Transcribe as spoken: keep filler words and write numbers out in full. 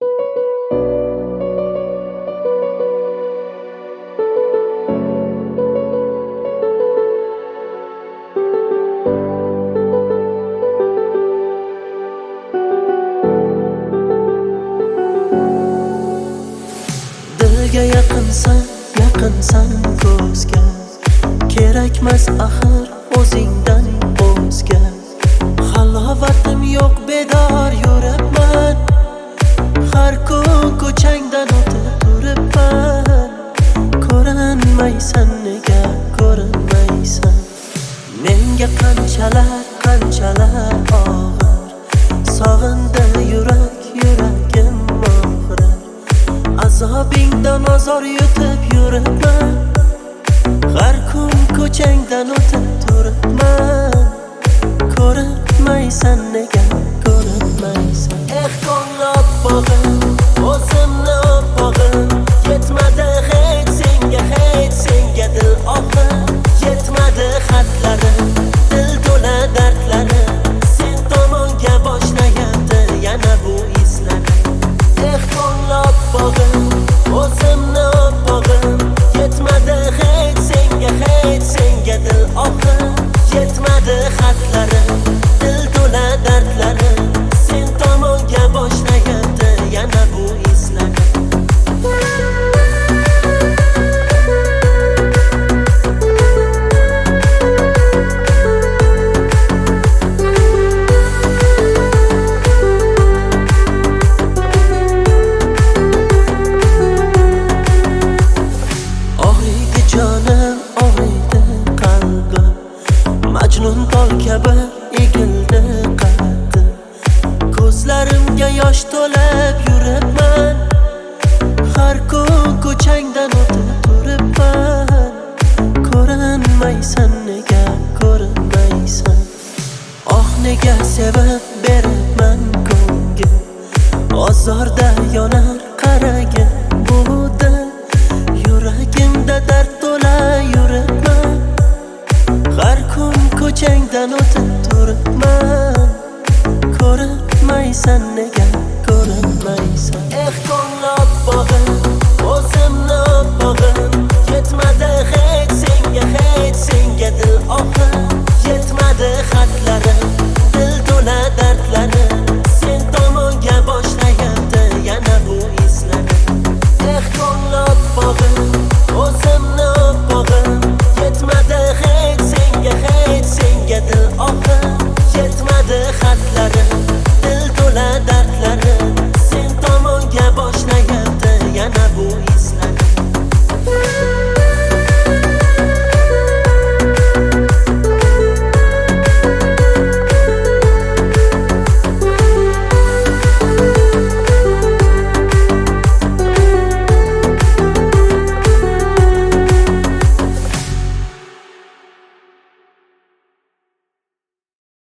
Dilga yaqinsan, yaqinsan ko'zga, kerakmas axir o'zingdan o'zga. Halovatim yo'q, bedor yuribman, har kun ko'changdan o'tib turibman. Ko'rinmaysan, nega ko'rinmaysan? Menga qanchalar, qanchalar og'ir, sog'indi yurak, yuragim og'rir. Azobingdan azor yutib yuribman, har kun ko'changdan o'tib turibman. Ko'rinmaysan, nega ko'rinmaysan? Eh qo'llab bog'im, o'zimni bog'im, yetmadi hech senga, hech senga dil og'im. Yetmadi xatlarim, dil to'la dardlarim, sen tomonga boshlayapti yana bu izlarim. Eh qo'llab bog'im, o'zimni bog'im, yetmadi hech senga, hech senga dil og'im. Yetmadi xatlarim, dil to'la dardlarim, sen tomonga boshlayapti yana bu izlarim. Og'riydi jonim, og'riydi qalbim, Majnun tol kabi egildi qaddim. Ko'zlarimga yosh to'lib yuribman, har kun ko'changdan o'tib turibman. Ko'rinmaysan, nega ko'rinmaysan? Oh nega sevib beribman ko'ngil, ozorda yonar